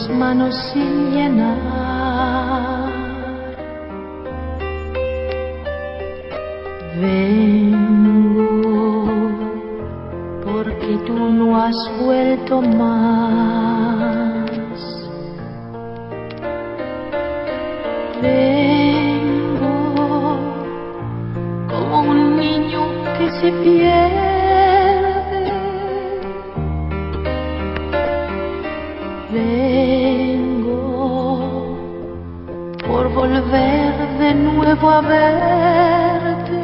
las manos sin llenar. Vengo porque tú no has vuelto más. Vengo como un niño que se pierde. Vengo por volver de nuevo a verte.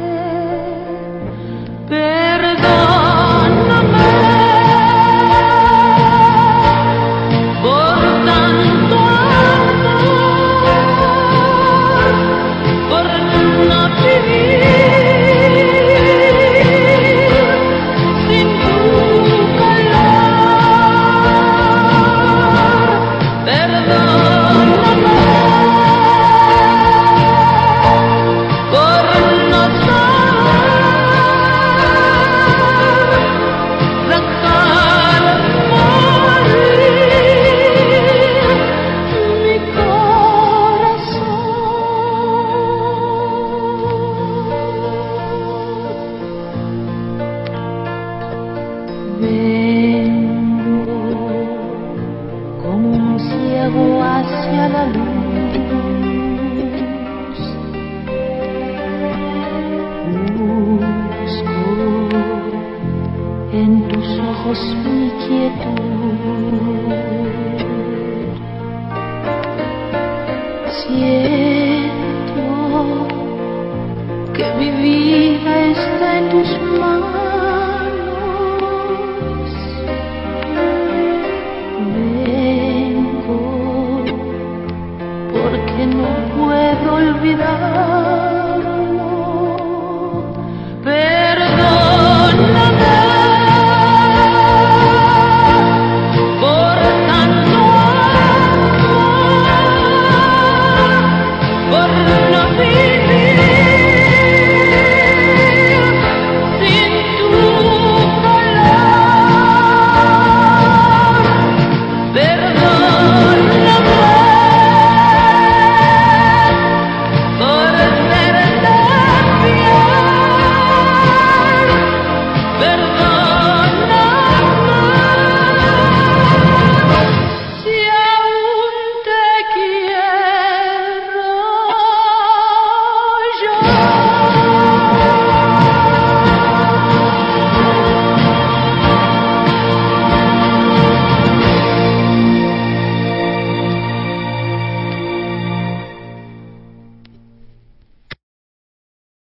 Perdóname por tanto amor, por no vivir sin tu calor. Perdóname por no vengo como un ciego hacia la luz. Busco en tus ojos mi quietud. Siento que mi vida está en tus manos. Porque no puedo olvidar